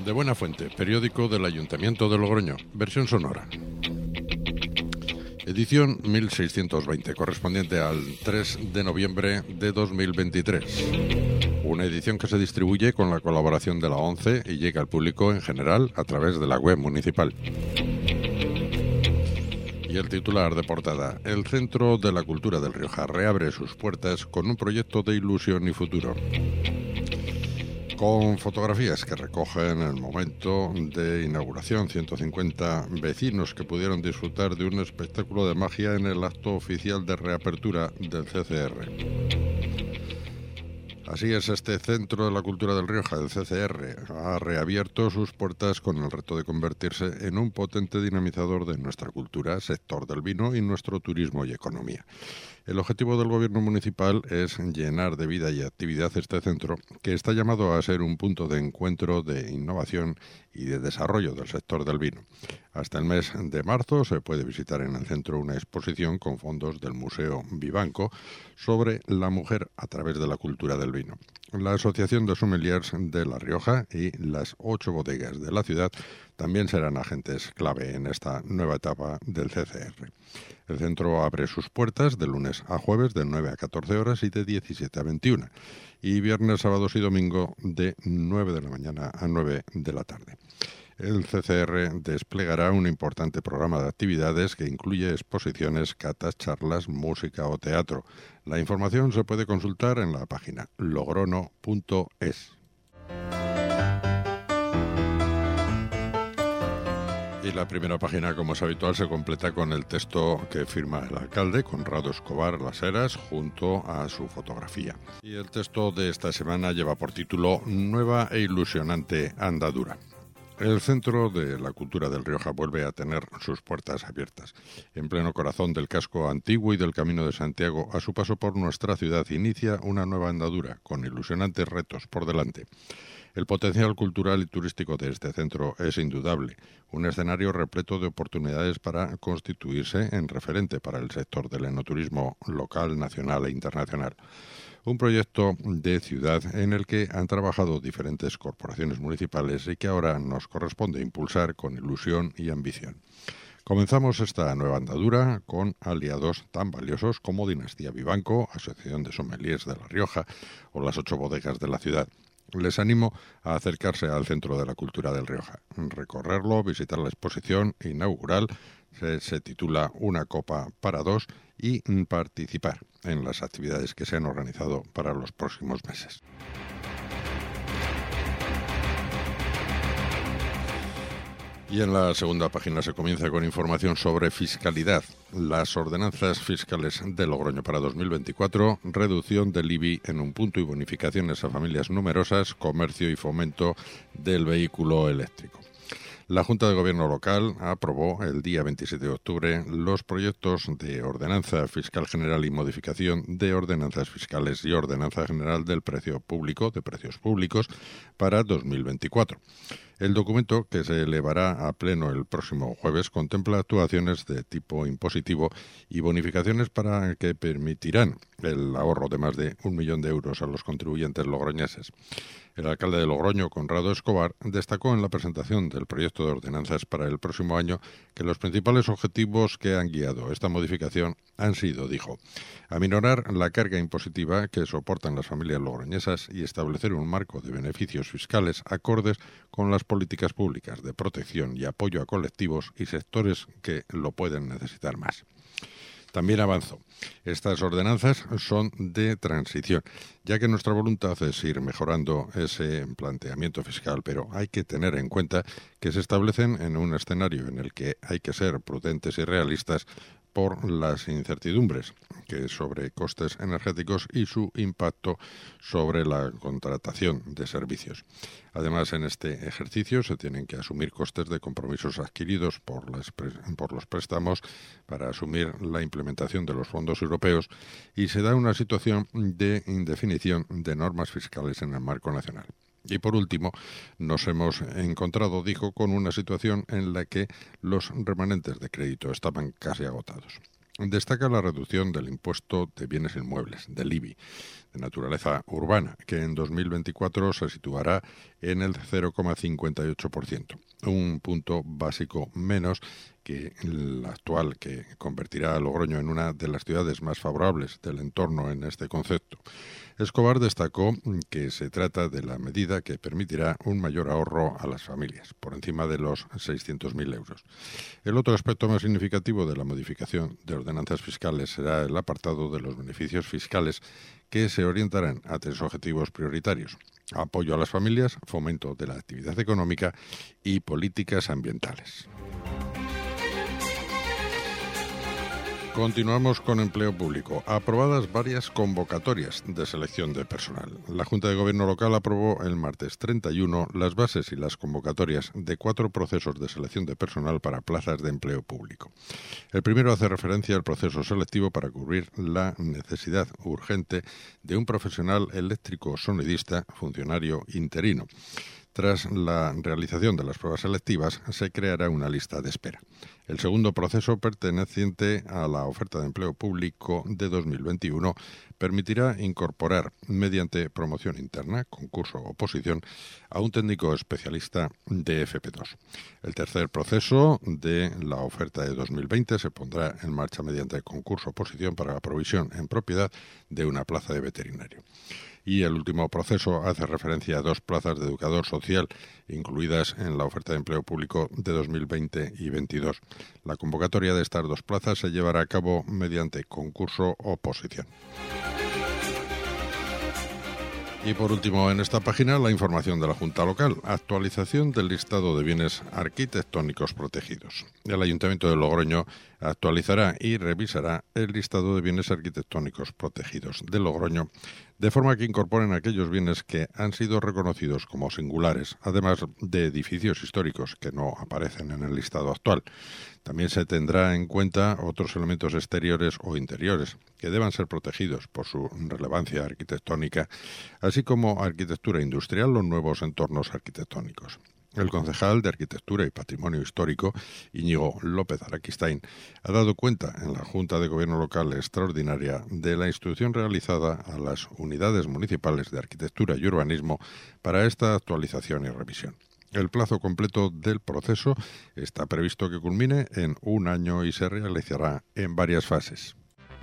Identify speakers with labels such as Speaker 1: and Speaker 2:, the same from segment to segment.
Speaker 1: De Buena Fuente, periódico del Ayuntamiento de Logroño, versión sonora. Edición 1620, correspondiente al 3 de noviembre de 2023. Una edición que se distribuye con la colaboración de la ONCE y llega al público en general a través de la web municipal. Y el titular de portada: el Centro de la Cultura del Rioja reabre sus puertas con un proyecto de ilusión y futuro. Con fotografías que recogen el momento de inauguración, 150 vecinos que pudieron disfrutar de un espectáculo de magia en el acto oficial de reapertura del CCR. Así es, este Centro de la Cultura del Rioja, el CCR, ha reabierto sus puertas con el reto de convertirse en un potente dinamizador de nuestra cultura, sector del vino y nuestro turismo y economía. El objetivo del Gobierno municipal es llenar de vida y actividad este centro, que está llamado a ser un punto de encuentro, de innovación y de desarrollo del sector del vino. Hasta el mes de marzo se puede visitar en el centro una exposición con fondos del Museo Vivanco sobre la mujer a través de la cultura del vino. La Asociación de Sommeliers de La Rioja y las 8 bodegas de la ciudad también serán agentes clave en esta nueva etapa del CCR. El centro abre sus puertas de lunes a jueves de 9 a 14 horas y de 17 a 21, y viernes, sábados y domingo de 9 de la mañana a 9 de la tarde. El CCR desplegará un importante programa de actividades que incluye exposiciones, catas, charlas, música o teatro. La información se puede consultar en la página logrono.es. Y la primera página, como es habitual, se completa con el texto que firma el alcalde, Conrado Escobar Las Heras, junto a su fotografía. Y el texto de esta semana lleva por título Nueva e ilusionante andadura. El Centro de la Cultura del Rioja vuelve a tener sus puertas abiertas. En pleno corazón del casco antiguo y del Camino de Santiago, a su paso por nuestra ciudad, inicia una nueva andadura, con ilusionantes retos por delante. El potencial cultural y turístico de este centro es indudable, un escenario repleto de oportunidades para constituirse en referente para el sector del enoturismo local, nacional e internacional. Un proyecto de ciudad en el que han trabajado diferentes corporaciones municipales y que ahora nos corresponde impulsar con ilusión y ambición. Comenzamos esta nueva andadura con aliados tan valiosos como Dinastía Vivanco, Asociación de Sommeliers de La Rioja o las 8 bodegas de la ciudad. Les animo a acercarse al Centro de la Cultura del Rioja, recorrerlo, visitar la exposición inaugural, se titula Una copa para dos, y participar en las actividades que se han organizado para los próximos meses. Y en la segunda página se comienza con información sobre fiscalidad. Las ordenanzas fiscales de Logroño para 2024, reducción del IBI en un punto y bonificaciones a familias numerosas, comercio y fomento del vehículo eléctrico. La Junta de Gobierno local aprobó el día 27 de octubre los proyectos de Ordenanza Fiscal General y modificación de ordenanzas fiscales y Ordenanza General del Precio Público, de Precios Públicos, para 2024. El documento, que se elevará a pleno el próximo jueves, contempla actuaciones de tipo impositivo y bonificaciones para que permitirán el ahorro de más de 1 millón de euros a los contribuyentes logroñeses. El alcalde de Logroño, Conrado Escobar, destacó en la presentación del proyecto de ordenanzas para el próximo año que los principales objetivos que han guiado esta modificación han sido, dijo, aminorar la carga impositiva que soportan las familias logroñesas y establecer un marco de beneficios fiscales acordes con las políticas públicas de protección y apoyo a colectivos y sectores que lo pueden necesitar más. También avanzó. Estas ordenanzas son de transición, ya que nuestra voluntad es ir mejorando ese planteamiento fiscal, pero hay que tener en cuenta que se establecen en un escenario en el que hay que ser prudentes y realistas por las incertidumbres que sobre costes energéticos y su impacto sobre la contratación de servicios. Además, en este ejercicio se tienen que asumir costes de compromisos adquiridos por los préstamos para asumir la implementación de los fondos europeos y se da una situación de indefinición de normas fiscales en el marco nacional. Y por último, nos hemos encontrado, dijo, con una situación en la que los remanentes de crédito estaban casi agotados. Destaca la reducción del impuesto de bienes inmuebles, del IBI, de naturaleza urbana, que en 2024 se situará en el 0,58%, un punto básico menos que el actual, que convertirá a Logroño en una de las ciudades más favorables del entorno en este concepto. Escobar destacó que se trata de la medida que permitirá un mayor ahorro a las familias, por encima de los 600.000 euros. El otro aspecto más significativo de la modificación de ordenanzas fiscales será el apartado de los beneficios fiscales, que se orientarán a 3 objetivos prioritarios: apoyo a las familias, fomento de la actividad económica y políticas ambientales. Continuamos con empleo público. Aprobadas varias convocatorias de selección de personal. La Junta de Gobierno local aprobó el martes 31 las bases y las convocatorias de 4 procesos de selección de personal para plazas de empleo público. El primero hace referencia al proceso selectivo para cubrir la necesidad urgente de un profesional eléctrico sonidista, funcionario interino. Tras la realización de las pruebas selectivas, se creará una lista de espera. El segundo proceso, perteneciente a la oferta de empleo público de 2021, permitirá incorporar, mediante promoción interna, concurso o oposición, a un técnico especialista de FP2. El tercer proceso de la oferta de 2020 se pondrá en marcha mediante concurso o oposición para la provisión en propiedad de una plaza de veterinario. Y el último proceso hace referencia a 2 plazas de educador social incluidas en la oferta de empleo público de 2020 y 22. La convocatoria de estas 2 plazas se llevará a cabo mediante concurso o oposición. Y por último, en esta página, la información de la Junta Local. Actualización del listado de bienes arquitectónicos protegidos. El Ayuntamiento de Logroño actualizará y revisará el listado de bienes arquitectónicos protegidos de Logroño, de forma que incorporen aquellos bienes que han sido reconocidos como singulares, además de edificios históricos que no aparecen en el listado actual. También se tendrá en cuenta otros elementos exteriores o interiores que deban ser protegidos por su relevancia arquitectónica, así como arquitectura industrial o nuevos entornos arquitectónicos. El concejal de Arquitectura y Patrimonio Histórico, Íñigo López Araquistain, ha dado cuenta en la Junta de Gobierno Local Extraordinaria de la instrucción realizada a las unidades municipales de Arquitectura y Urbanismo para esta actualización y revisión. El plazo completo del proceso está previsto que culmine en 1 año y se realizará en varias fases.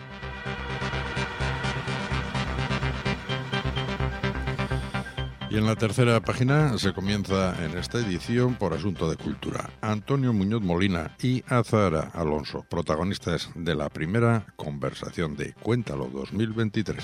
Speaker 1: Y en la tercera página se comienza en esta edición por asunto de cultura. Antonio Muñoz Molina y Azahara Alonso, protagonistas de la primera conversación de Cuéntalo 2023.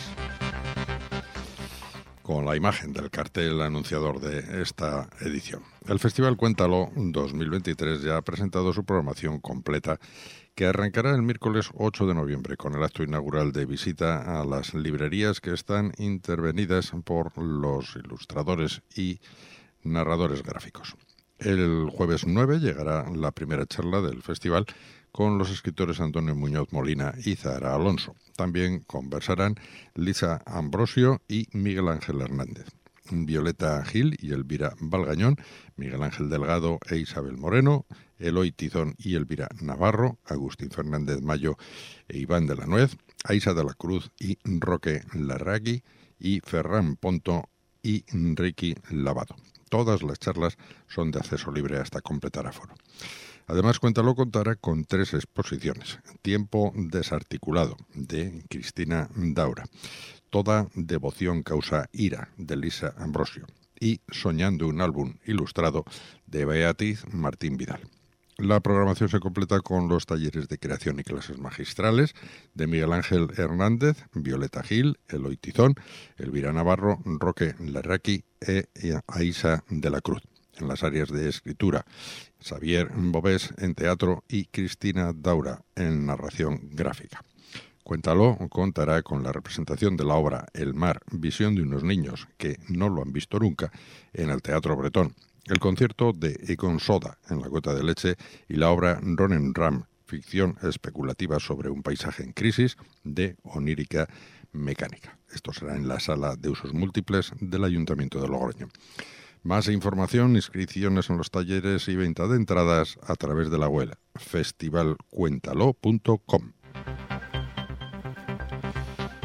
Speaker 1: Con la imagen del cartel anunciador de esta edición. El Festival Cuéntalo 2023 ya ha presentado su programación completa, que arrancará el miércoles 8 de noviembre con el acto inaugural de visita a las librerías que están intervenidas por los ilustradores y narradores gráficos. El jueves 9 llegará la primera charla del festival con los escritores Antonio Muñoz Molina y Azahara Alonso. También conversarán Lisa Ambrosio y Miguel Ángel Hernández. Violeta Gil y Elvira Valgañón, Miguel Ángel Delgado e Isabel Moreno, Eloy Tizón y Elvira Navarro, Agustín Fernández Mayo e Iván de la Nuez, Aisa de la Cruz y Roque Larragui y Ferran Ponto y Ricky Lavado. Todas las charlas son de acceso libre hasta completar aforo. Además, Cuéntalo contará con 3 exposiciones. Tiempo desarticulado, de Cristina Daura. Toda devoción causa ira, de Lisa Ambrosio. Y Soñando un álbum ilustrado, de Beatriz Martín Vidal. La programación se completa con los talleres de creación y clases magistrales de Miguel Ángel Hernández, Violeta Gil, Eloy Tizón, Elvira Navarro, Roque Larraqui e Aisa de la Cruz. En las áreas de escritura, Xavier Bobés en teatro y Cristina Daura en narración gráfica. Cuéntalo contará con la representación de la obra El mar, visión de unos niños que no lo han visto nunca en el Teatro Bretón, el concierto de Egon Soda en La Gota de Leche y la obra Ronen Ram, ficción especulativa sobre un paisaje en crisis de onírica mecánica. Esto será en la sala de usos múltiples del Ayuntamiento de Logroño. Más información, inscripciones en los talleres y venta de entradas a través de la web festivalcuéntalo.com.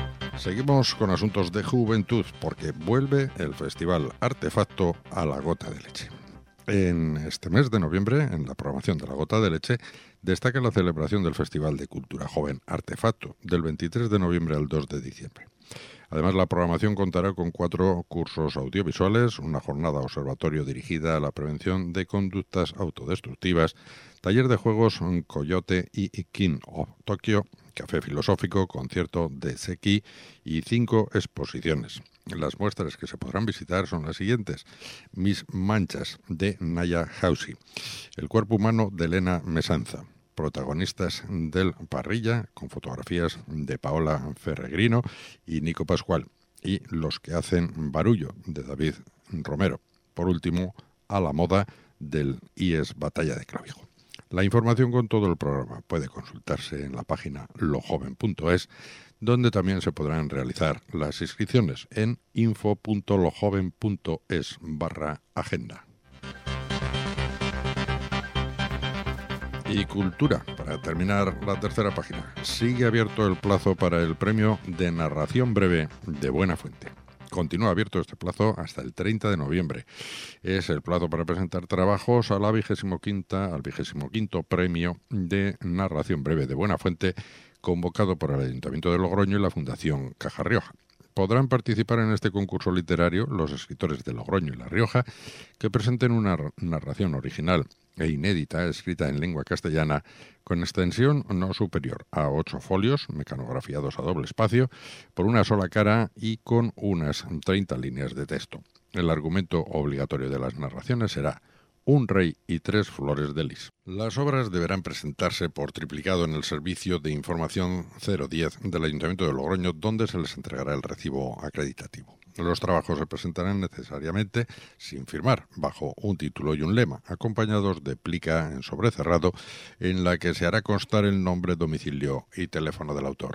Speaker 1: Seguimos con asuntos de juventud porque vuelve el Festival Artefacto a la Gota de Leche. En este mes de noviembre, en la programación de la Gota de Leche, destaca la celebración del Festival de Cultura Joven Artefacto, del 23 de noviembre al 2 de diciembre. Además, la programación contará con 4 cursos audiovisuales, una jornada observatorio dirigida a la prevención de conductas autodestructivas, taller de juegos Coyote y King of Tokyo, café filosófico, concierto de Seki y 5 exposiciones. Las muestras que se podrán visitar son las siguientes: Mis Manchas, de Naya Hausi, El cuerpo humano, de Elena Mesanza, protagonistas del Parrilla, con fotografías de Paola Ferregrino y Nico Pascual, y Los que hacen barullo, de David Romero. Por último, A la moda, del IES Batalla de Clavijo. La información con todo el programa puede consultarse en la página lojoven.es, donde también se podrán realizar las inscripciones en info.lojoven.es/agenda. Y cultura, para terminar la tercera página. Sigue abierto el plazo para el premio de narración breve de Buena Fuente. Continúa abierto este plazo hasta el 30 de noviembre. Es el plazo para presentar trabajos al 25º premio de narración breve de Buena Fuente, convocado por el Ayuntamiento de Logroño y la Fundación Caja Rioja. Podrán participar en este concurso literario los escritores de Logroño y La Rioja que presenten una narración original e inédita escrita en lengua castellana con extensión no superior a 8 folios, mecanografiados a doble espacio, por una sola cara y con unas 30 líneas de texto. El argumento obligatorio de las narraciones será Un rey y 3 flores de lis. Las obras deberán presentarse por triplicado en el servicio de información 010 del Ayuntamiento de Logroño, donde se les entregará el recibo acreditativo. Los trabajos se presentarán necesariamente sin firmar, bajo un título y un lema, acompañados de plica en sobrecerrado, en la que se hará constar el nombre, domicilio y teléfono del autor.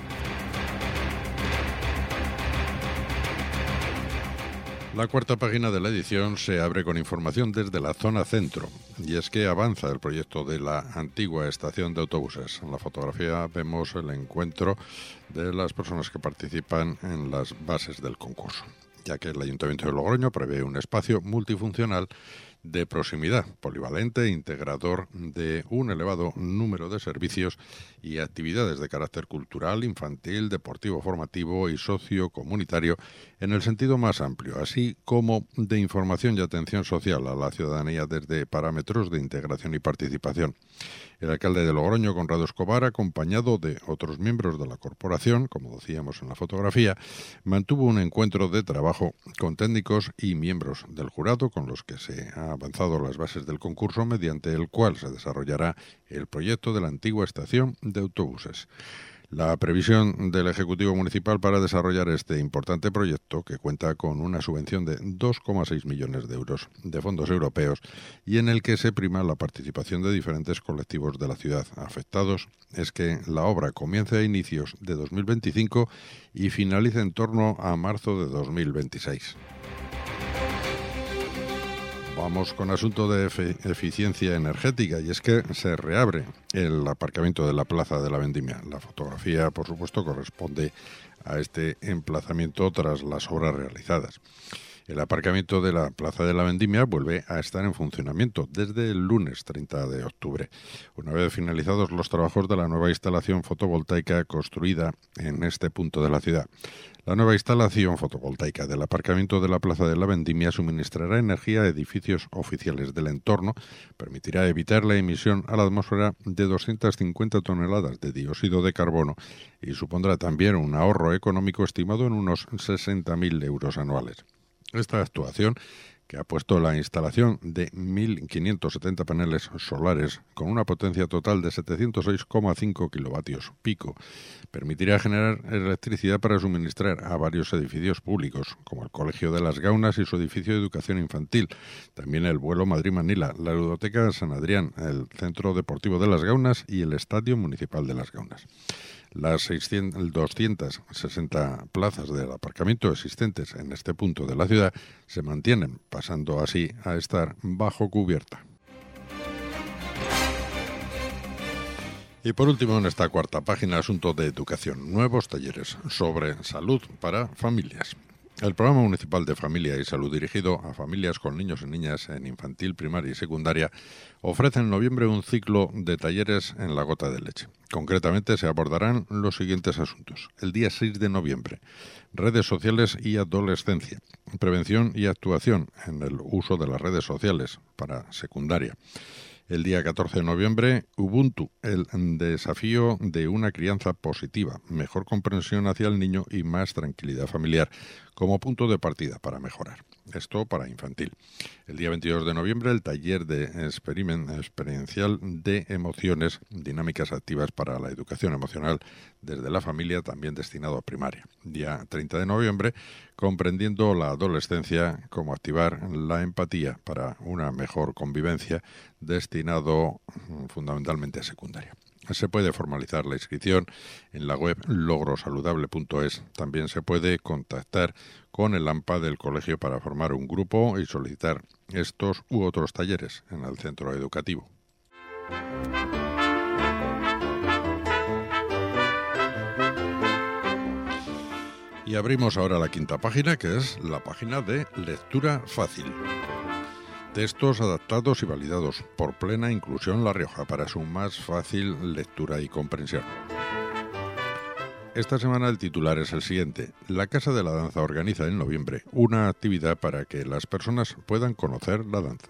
Speaker 1: La cuarta página de la edición se abre con información desde la zona centro, y es que avanza el proyecto de la antigua estación de autobuses. En la fotografía vemos el encuentro de las personas que participan en las bases del concurso, ya que el Ayuntamiento de Logroño prevé un espacio multifuncional de proximidad, polivalente e integrador de un elevado número de servicios y actividades de carácter cultural, infantil, deportivo, formativo y sociocomunitario en el sentido más amplio, así como de información y atención social a la ciudadanía desde parámetros de integración y participación. El alcalde de Logroño, Conrado Escobar, acompañado de otros miembros de la corporación, como decíamos en la fotografía, mantuvo un encuentro de trabajo con técnicos y miembros del jurado con los que se ha avanzado las bases del concurso, mediante el cual se desarrollará el proyecto de la antigua estación de autobuses. La previsión del Ejecutivo Municipal para desarrollar este importante proyecto, que cuenta con una subvención de 2,6 millones de euros de fondos europeos y en el que se prima la participación de diferentes colectivos de la ciudad afectados, es que la obra comience a inicios de 2025 y finalice en torno a marzo de 2026. Vamos con asunto de eficiencia energética, y es que se reabre el aparcamiento de la Plaza de la Vendimia. La fotografía, por supuesto, corresponde a este emplazamiento tras las obras realizadas. El aparcamiento de la Plaza de la Vendimia vuelve a estar en funcionamiento desde el lunes 30 de octubre, una vez finalizados los trabajos de la nueva instalación fotovoltaica construida en este punto de la ciudad. La nueva instalación fotovoltaica del aparcamiento de la Plaza de la Vendimia suministrará energía a edificios oficiales del entorno, permitirá evitar la emisión a la atmósfera de 250 toneladas de dióxido de carbono y supondrá también un ahorro económico estimado en unos 60.000 euros anuales. Esta actuación, que ha puesto la instalación de 1.570 paneles solares con una potencia total de 706,5 kilovatios pico, permitirá generar electricidad para suministrar a varios edificios públicos, como el Colegio de las Gaunas y su edificio de educación infantil, también el vuelo Madrid-Manila, la Ludoteca San Adrián, el Centro Deportivo de las Gaunas y el Estadio Municipal de las Gaunas. Las 260 plazas del aparcamiento existentes en este punto de la ciudad se mantienen, pasando así a estar bajo cubierta. Y por último, en esta cuarta página, asunto de educación, nuevos talleres sobre salud para familias. El Programa Municipal de Familia y Salud, dirigido a familias con niños y niñas en infantil, primaria y secundaria, ofrece en noviembre un ciclo de talleres en La Gota de Leche. Concretamente se abordarán los siguientes asuntos. El día 6 de noviembre, redes sociales y adolescencia, prevención y actuación en el uso de las redes sociales para secundaria. El día 14 de noviembre, Ubuntu, el desafío de una crianza positiva, mejor comprensión hacia el niño y más tranquilidad familiar, como punto de partida para mejorar. Esto para infantil. El día 22 de noviembre, el taller de experiencial de emociones, dinámicas activas para la educación emocional desde la familia, también destinado a primaria. Día 30 de noviembre, comprendiendo la adolescencia, cómo activar la empatía para una mejor convivencia, destinado fundamentalmente a secundaria. Se puede formalizar la inscripción en la web logrosaludable.es. También se puede contactar con el AMPA del colegio para formar un grupo y solicitar estos u otros talleres en el centro educativo. Y abrimos ahora la quinta página, que es la página de lectura fácil. Textos adaptados y validados por Plena Inclusión La Rioja para su más fácil lectura y comprensión. Esta semana el titular es el siguiente. La Casa de la Danza organiza en noviembre una actividad para que las personas puedan conocer la danza.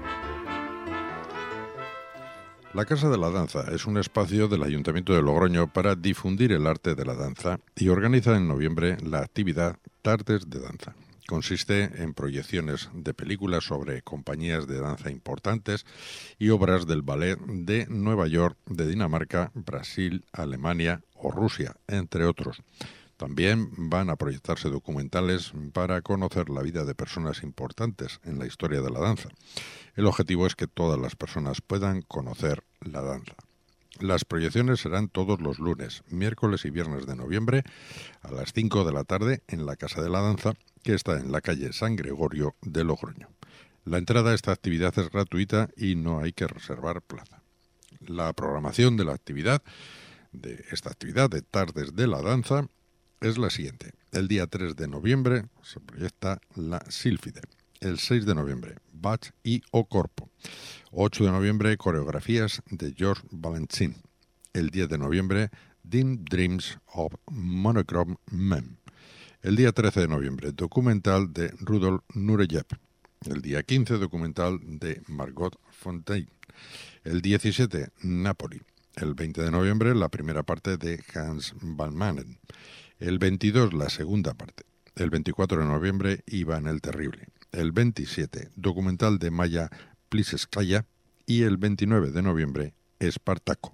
Speaker 1: La Casa de la Danza es un espacio del Ayuntamiento de Logroño para difundir el arte de la danza y organiza en noviembre la actividad Tardes de Danza. Consiste en proyecciones de películas sobre compañías de danza importantes y obras del ballet de Nueva York, de Dinamarca, Brasil, Alemania o Rusia, entre otros. También van a proyectarse documentales para conocer la vida de personas importantes en la historia de la danza. El objetivo es que todas las personas puedan conocer la danza. Las proyecciones serán todos los lunes, miércoles y viernes de noviembre a las 5 de la tarde en la Casa de la Danza, que está en la calle San Gregorio de Logroño. La entrada a esta actividad es gratuita y no hay que reservar plaza. La programación de esta actividad de Tardes de la Danza es la siguiente. El día 3 de noviembre se proyecta la Sílfide. El 6 de noviembre, Bach y O Corpo. 8 de noviembre, coreografías de George Balanchine. El 10 de noviembre, Dim Dreams of Monochrome Men. El día 13 de noviembre, documental de Rudolf Nureyev. El día 15, documental de Margot Fonteyn. El 17, Napoli. El 20 de noviembre, la primera parte de Hans van Manen. El 22, la segunda parte. El 24 de noviembre, Iván el Terrible. El 27, documental de Maya Pliskaya. Y el 29 de noviembre, Espartaco.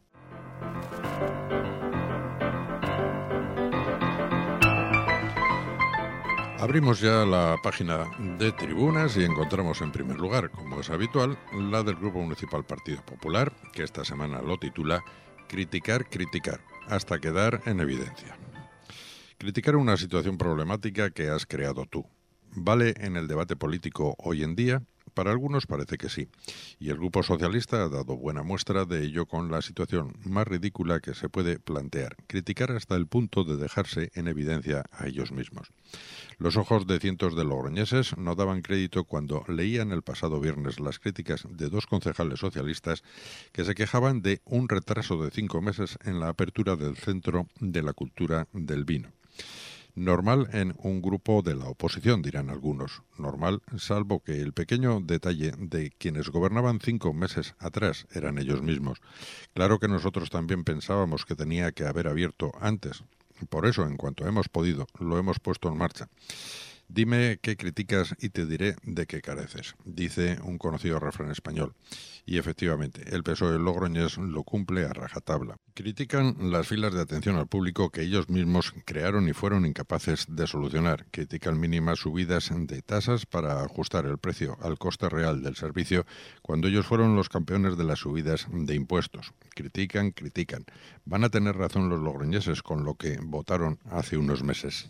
Speaker 1: Abrimos ya la página de tribunas y encontramos en primer lugar, como es habitual, la del Grupo Municipal Partido Popular, que esta semana lo titula Criticar, criticar, hasta quedar en evidencia. Criticar una situación problemática que has creado tú. ¿Vale en el debate político hoy en día? Para algunos parece que sí, y el Grupo Socialista ha dado buena muestra de ello con la situación más ridícula que se puede plantear, criticar hasta el punto de dejarse en evidencia a ellos mismos. Los ojos de cientos de logroñeses no daban crédito cuando leían el pasado viernes las críticas de dos concejales socialistas que se quejaban de un retraso de 5 meses en la apertura del Centro de la Cultura del Vino. Normal en un grupo de la oposición, dirán algunos. Normal, salvo que el pequeño detalle de quienes gobernaban 5 meses atrás eran ellos mismos. Claro que nosotros también pensábamos que tenía que haber abierto antes. Por eso, en cuanto hemos podido, lo hemos puesto en marcha. Dime qué criticas y te diré de qué careces, dice un conocido refrán español. Y efectivamente, el PSOE logroñés lo cumple a rajatabla. Critican las filas de atención al público que ellos mismos crearon y fueron incapaces de solucionar. Critican mínimas subidas de tasas para ajustar el precio al coste real del servicio cuando ellos fueron los campeones de las subidas de impuestos. Critican. Van a tener razón los logroñeses con lo que votaron hace unos meses.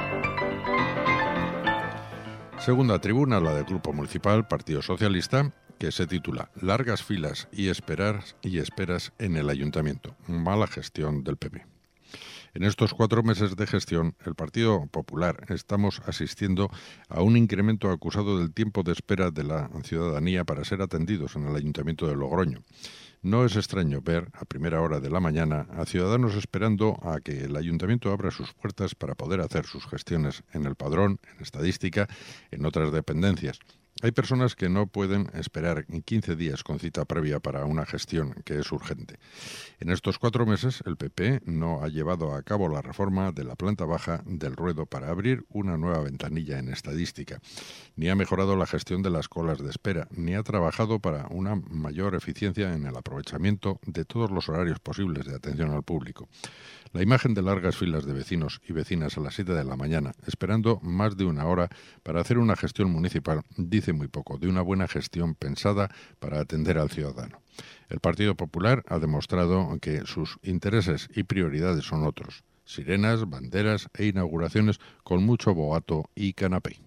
Speaker 1: Segunda tribuna, la del Grupo Municipal Partido Socialista, que se titula Largas filas y esperas en el ayuntamiento. Mala gestión del PP. En estos 4 meses de gestión, el Partido Popular estamos asistiendo a un incremento acusado del tiempo de espera de la ciudadanía para ser atendidos en el Ayuntamiento de Logroño. No es extraño ver, a primera hora de la mañana, a ciudadanos esperando a que el Ayuntamiento abra sus puertas para poder hacer sus gestiones en el padrón, en estadística, en otras dependencias. Hay personas que no pueden esperar 15 días con cita previa para una gestión que es urgente. En estos 4 meses, el PP no ha llevado a cabo la reforma de la planta baja del Ruedo para abrir una nueva ventanilla en estadística, ni ha mejorado la gestión de las colas de espera, ni ha trabajado para una mayor eficiencia en el aprovechamiento de todos los horarios posibles de atención al público. La imagen de largas filas de vecinos y vecinas a las 7 de la mañana, esperando más de una hora para hacer una gestión municipal, dice muy poco de una buena gestión pensada para atender al ciudadano. El Partido Popular ha demostrado que sus intereses y prioridades son otros: sirenas, banderas e inauguraciones con mucho boato y canapé.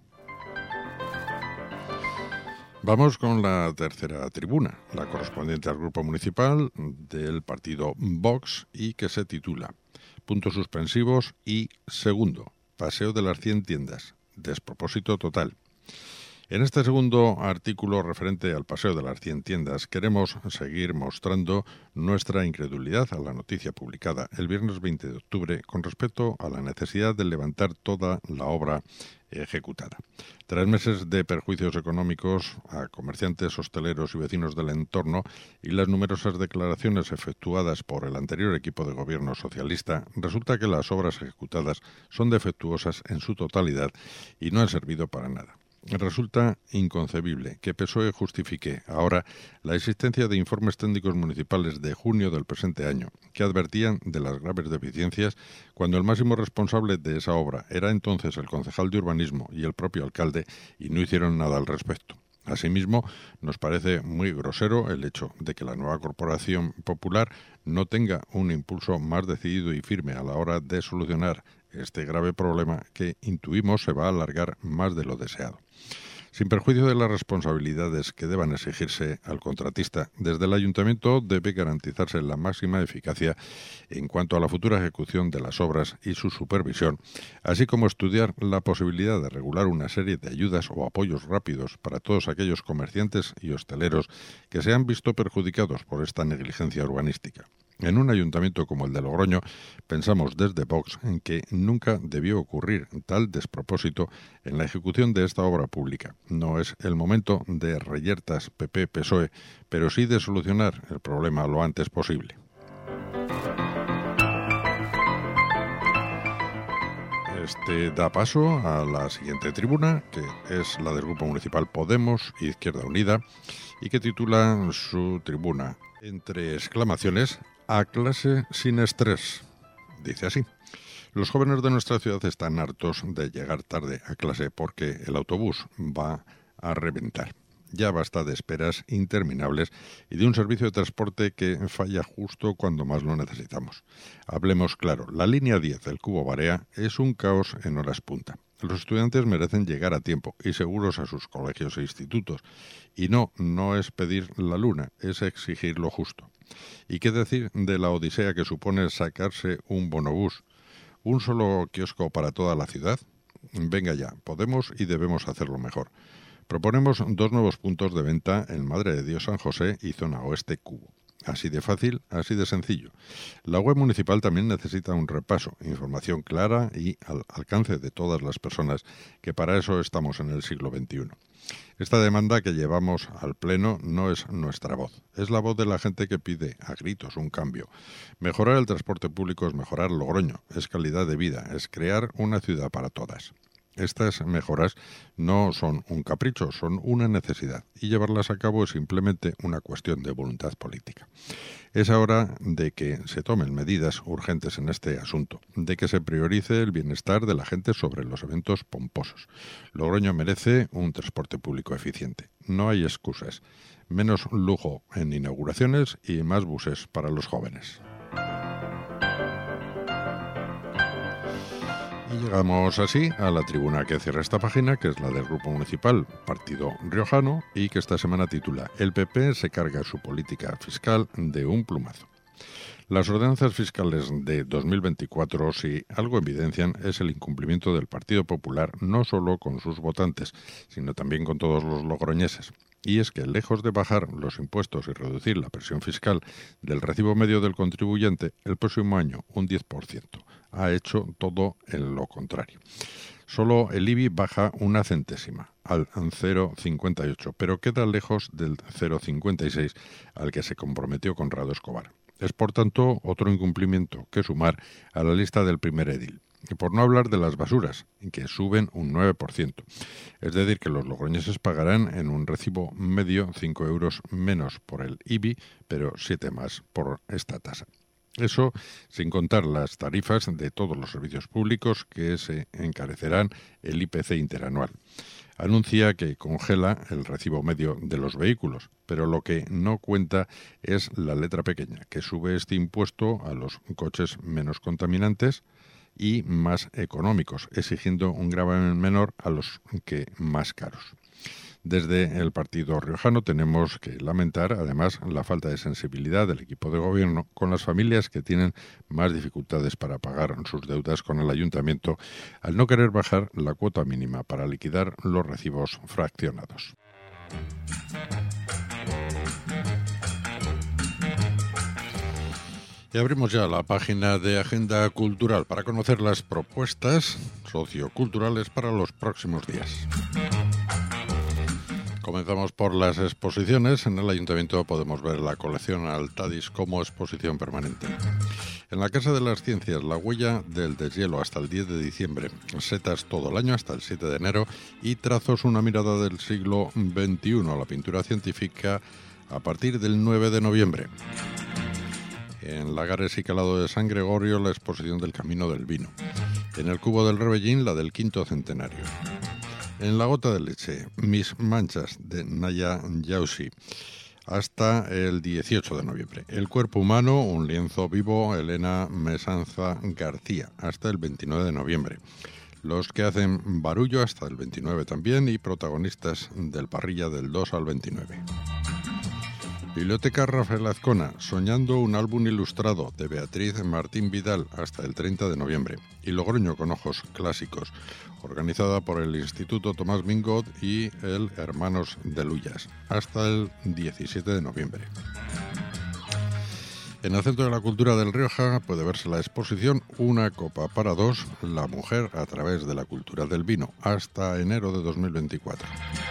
Speaker 1: Vamos con la tercera tribuna, la correspondiente al grupo municipal del partido Vox y que se titula Puntos suspensivos y segundo, Paseo de las 100 tiendas, despropósito total. En este segundo artículo referente al Paseo de las 100 tiendas queremos seguir mostrando nuestra incredulidad a la noticia publicada el viernes 20 de octubre con respecto a la necesidad de levantar toda la obra ejecutada. Tras meses de perjuicios económicos a comerciantes, hosteleros y vecinos del entorno y las numerosas declaraciones efectuadas por el anterior equipo de gobierno socialista, resulta que las obras ejecutadas son defectuosas en su totalidad y no han servido para nada. Resulta inconcebible que PSOE justifique ahora la existencia de informes técnicos municipales de junio del presente año que advertían de las graves deficiencias cuando el máximo responsable de esa obra era entonces el concejal de urbanismo y el propio alcalde y no hicieron nada al respecto. Asimismo, nos parece muy grosero el hecho de que la nueva corporación popular no tenga un impulso más decidido y firme a la hora de solucionar este grave problema que intuimos se va a alargar más de lo deseado. Sin perjuicio de las responsabilidades que deban exigirse al contratista, desde el Ayuntamiento debe garantizarse la máxima eficacia en cuanto a la futura ejecución de las obras y su supervisión, así como estudiar la posibilidad de regular una serie de ayudas o apoyos rápidos para todos aquellos comerciantes y hosteleros que se han visto perjudicados por esta negligencia urbanística. En un ayuntamiento como el de Logroño, pensamos desde Vox en que nunca debió ocurrir tal despropósito en la ejecución de esta obra pública. No es el momento de reyertas PP-PSOE, pero sí de solucionar el problema lo antes posible. Este da paso a la siguiente tribuna, que es la del Grupo Municipal Podemos, Izquierda Unida, y que titula su tribuna, entre exclamaciones, a clase sin estrés. Dice así: los jóvenes de nuestra ciudad están hartos de llegar tarde a clase porque el autobús va a reventar. Ya basta de esperas interminables y de un servicio de transporte que falla justo cuando más lo necesitamos. Hablemos claro, la línea 10 del Cubo Barea es un caos en horas punta. Los estudiantes merecen llegar a tiempo y seguros a sus colegios e institutos. Y no es pedir la luna, es exigir lo justo. ¿Y qué decir de la odisea que supone sacarse un bonobús? ¿Un solo kiosco para toda la ciudad? Venga ya, podemos y debemos hacerlo mejor. Proponemos 2 nuevos puntos de venta en Madre de Dios San José y Zona Oeste Cubo. Así de fácil, así de sencillo. La web municipal también necesita un repaso, información clara y al alcance de todas las personas, que para eso estamos en el siglo XXI. Esta demanda que llevamos al Pleno no es nuestra voz, es la voz de la gente que pide a gritos un cambio. Mejorar el transporte público es mejorar Logroño, es calidad de vida, es crear una ciudad para todas. Estas mejoras no son un capricho, son una necesidad y llevarlas a cabo es simplemente una cuestión de voluntad política. Es hora de que se tomen medidas urgentes en este asunto, de que se priorice el bienestar de la gente sobre los eventos pomposos. Logroño merece un transporte público eficiente. No hay excusas. Menos lujo en inauguraciones y más buses para los jóvenes. Y llegamos así a la tribuna que cierra esta página, que es la del Grupo Municipal Partido Riojano, y que esta semana titula "El PP se carga su política fiscal de un plumazo". Las ordenanzas fiscales de 2024, si algo evidencian, es el incumplimiento del Partido Popular no solo con sus votantes, sino también con todos los logroñeses. Y es que, lejos de bajar los impuestos y reducir la presión fiscal del recibo medio del contribuyente, el próximo año un 10%. Ha hecho todo en lo contrario. Solo el IBI baja una centésima, al 0,58, pero queda lejos del 0,56 al que se comprometió Conrado Escobar. Es, por tanto, otro incumplimiento que sumar a la lista del primer edil. Y por no hablar de las basuras, que suben un 9%. Es decir, que los logroñeses pagarán en un recibo medio 5 euros menos por el IBI, pero 7 más por esta tasa. Eso sin contar las tarifas de todos los servicios públicos que se encarecerán el IPC interanual. Anuncia que congela el recibo medio de los vehículos, pero lo que no cuenta es la letra pequeña, que sube este impuesto a los coches menos contaminantes y más económicos, exigiendo un gravamen menor a los que más caros. Desde el Partido Riojano tenemos que lamentar, además, la falta de sensibilidad del equipo de gobierno con las familias que tienen más dificultades para pagar sus deudas con el ayuntamiento, al no querer bajar la cuota mínima para liquidar los recibos fraccionados. Y abrimos ya la página de Agenda Cultural para conocer las propuestas socioculturales para los próximos días. Comenzamos por las exposiciones. En el Ayuntamiento podemos ver la colección Altadis como exposición permanente. En la Casa de las Ciencias, la huella del deshielo hasta el 10 de diciembre, setas todo el año hasta el 7 de enero y trazos, una mirada del siglo XXI a la pintura científica a partir del 9 de noviembre. En Lagares y Calado de San Gregorio, la exposición del Camino del Vino. En el Cubo del Rebellín, la del quinto centenario. En La Gota de Leche, Mis Manchas, de Naya Yausi, hasta el 18 de noviembre. El Cuerpo Humano, un lienzo vivo, Elena Mesanza García, hasta el 29 de noviembre. Los que hacen barullo, hasta el 29 también, y protagonistas del Parrilla del 2 al 29. Biblioteca Rafael Azcona, Soñando un álbum ilustrado, de Beatriz Martín Vidal, hasta el 30 de noviembre. Y Logroño con ojos clásicos, organizada por el Instituto Tomás Mingot y el Hermanos de Luyas, hasta el 17 de noviembre. En el Centro de la Cultura del Rioja puede verse la exposición Una copa para dos, la mujer a través de la cultura del vino, hasta enero de 2024.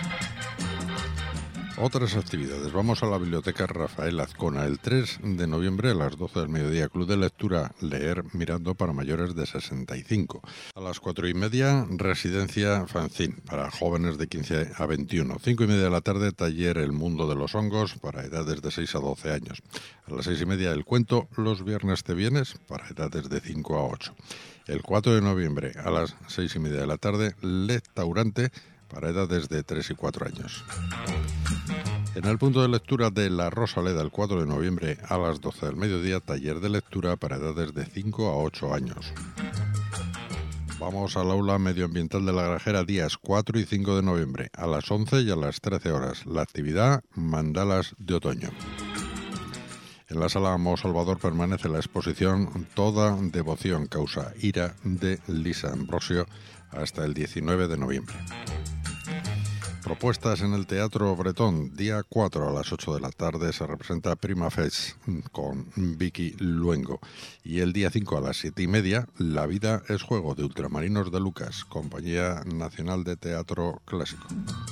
Speaker 1: Otras actividades. Vamos a la Biblioteca Rafael Azcona. El 3 de noviembre a las 12 del mediodía, Club de Lectura Leer Mirando para mayores de 65. A las 4:30, Residencia Fanzine para jóvenes de 15 a 21. 5:30 de la tarde, Taller El Mundo de los Hongos para edades de 6 a 12 años. A las 6:30, el cuento Los Viernes te vienes para edades de 5 a 8. El 4 de noviembre a las 6:30 de la tarde, Lectaurante para edades de 3 y 4 años. En el punto de lectura de La Rosaleda, el 4 de noviembre a las 12 del mediodía, taller de lectura para edades de 5 a 8 años. Vamos al aula medioambiental de La Grajera, días 4 y 5 de noviembre, a las 11 y a las 13 horas. La actividad Mandalas de Otoño. En la sala Mo Salvador permanece la exposición Toda devoción causa ira, de Lisa Ambrosio, hasta el 19 de noviembre. Propuestas en el Teatro Bretón, día 4 a las 8 de la tarde se representa Prima Fest con Vicky Luengo. Y el día 5 a las 7:30, La vida es juego, de Ultramarinos de Lucas, Compañía Nacional de Teatro Clásico.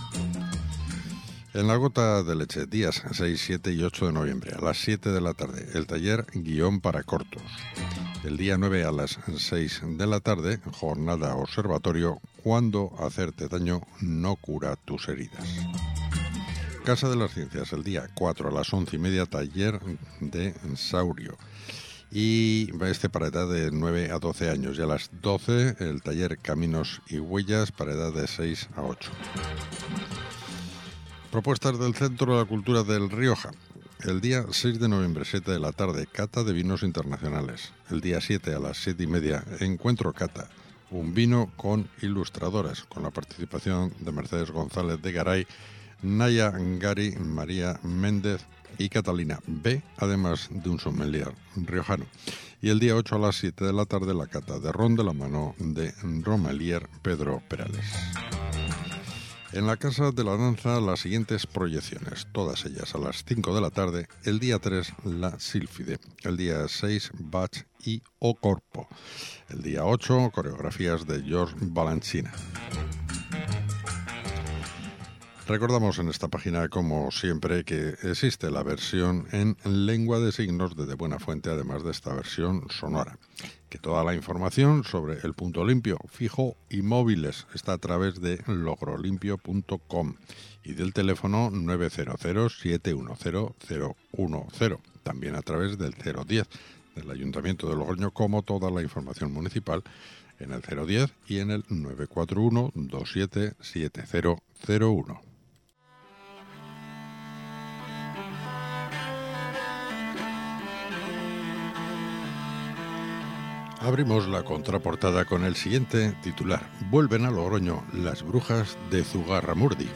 Speaker 1: En La Gota de Leche, días 6, 7 y 8 de noviembre, a las 7 de la tarde, el taller Guión para cortos. El día 9 a las 6 de la tarde, jornada observatorio, Cuando hacerte daño no cura tus heridas. Casa de las Ciencias, el día 4 a las 11:30, taller de Saurio. Y para edad de 9 a 12 años. Y a las 12, el taller Caminos y Huellas para edad de 6 a 8. Propuestas del Centro de la Cultura del Rioja. El día 6 de noviembre, 7 de la tarde, cata de vinos internacionales. El día 7 a las 7:30, encuentro cata, un vino con ilustradoras, con la participación de Mercedes González de Garay, Naya Gari, María Méndez y Catalina B., además de un sommelier riojano. Y el día 8 a las 7 de la tarde la cata de ron de la mano de sommelier Pedro Perales. En la Casa de la Danza las siguientes proyecciones, todas ellas a las 5 de la tarde, el día 3 la Sílfide, el día 6 Bach y O Corpo, el día 8 coreografías de George Balanchina. Recordamos en esta página, como siempre, que existe la versión en lengua de signos de Buena Fuente, además de esta versión sonora. Que toda la información sobre el punto limpio, fijo y móviles está a través de logrolimpio.com y del teléfono 900-710-010, también a través del 010 del Ayuntamiento de Logroño, como toda la información municipal en el 010 y en el 941-277001. Abrimos la contraportada con el siguiente titular: vuelven a Logroño las brujas de Zugarramurdi.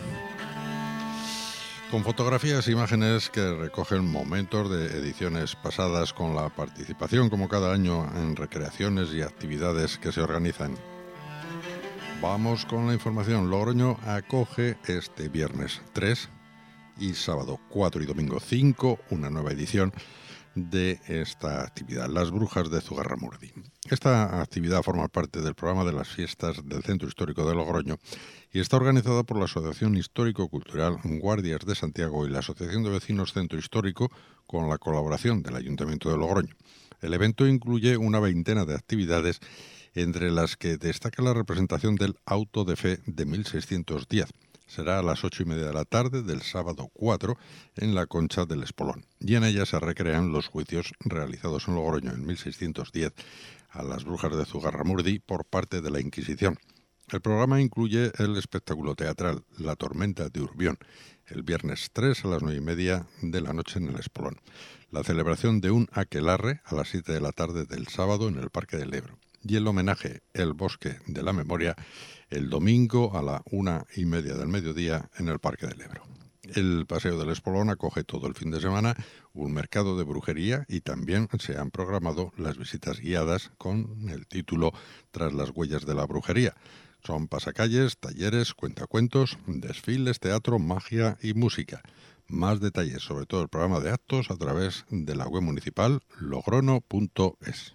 Speaker 1: Con fotografías e imágenes que recogen momentos de ediciones pasadas, con la participación, como cada año, en recreaciones y actividades que se organizan. Vamos con la información. Logroño acoge este viernes 3 y sábado 4 y domingo 5 una nueva edición de esta actividad, Las Brujas de Zugarramurdi. Esta actividad forma parte del programa de las fiestas del Centro Histórico de Logroño y está organizada por la Asociación Histórico-Cultural Guardias de Santiago y la Asociación de Vecinos Centro Histórico, con la colaboración del Ayuntamiento de Logroño. El evento incluye una veintena de actividades, entre las que destaca la representación del Auto de Fe de 1610. Será a las 8:30 de la tarde del sábado 4 en la Concha del Espolón, y en ella se recrean los juicios realizados en Logroño en 1610 a las brujas de Zugarramurdi por parte de la Inquisición. El programa incluye el espectáculo teatral La Tormenta de Urbión, el viernes 3 a las 9:30 de la noche en el Espolón. La celebración de un aquelarre a las 7 de la tarde del sábado en el Parque del Ebro. Y el homenaje El Bosque de la Memoria el domingo a la 1:30 del mediodía en el Parque del Ebro. El Paseo del Espolón acoge todo el fin de semana un mercado de brujería y también se han programado las visitas guiadas con el título Tras las huellas de la brujería. Son pasacalles, talleres, cuentacuentos, desfiles, teatro, magia y música. Más detalles sobre todo el programa de actos a través de la web municipal logrono.es.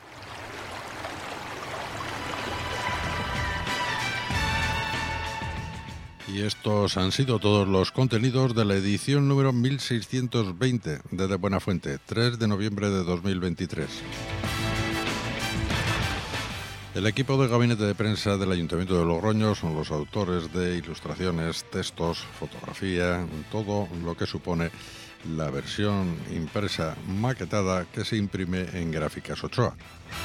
Speaker 1: Y estos han sido todos los contenidos de la edición número 1620 de Buena Fuente, 3 de noviembre de 2023. El equipo de gabinete de prensa del Ayuntamiento de Logroño son los autores de ilustraciones, textos, fotografía, todo lo que supone la versión impresa maquetada que se imprime en Gráficas Ochoa.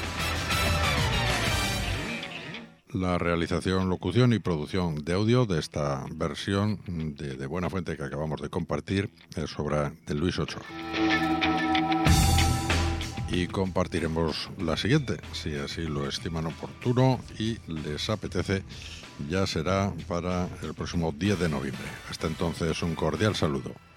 Speaker 1: La realización, locución y producción de audio de esta versión de Buena Fuente que acabamos de compartir es obra de Luis Ochoa. Y compartiremos la siguiente, si así lo estiman oportuno y les apetece, ya será para el próximo 10 de noviembre. Hasta entonces, un cordial saludo.